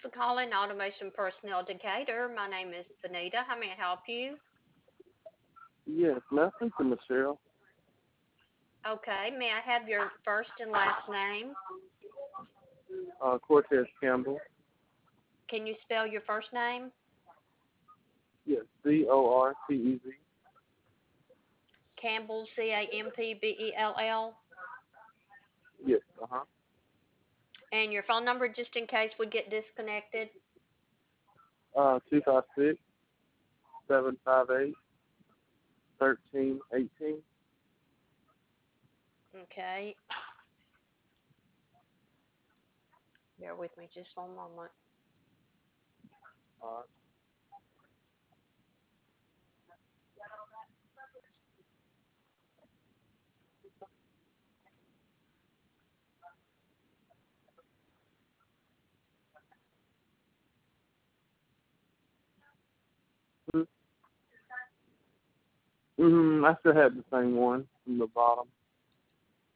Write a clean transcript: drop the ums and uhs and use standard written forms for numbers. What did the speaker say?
for calling Automation Personnel Decatur. My name is Benita. How may I help you? Yes, nothing to Michelle. Okay, may I have your first and last name? Cortez Campbell. Can you spell your first name? Yes, Cortez. Campbell, Campbell. Yes, uh-huh. And your phone number just in case we get disconnected? 256 1318. Okay. Bear with me just one moment. Uh, I still have the same one from the bottom.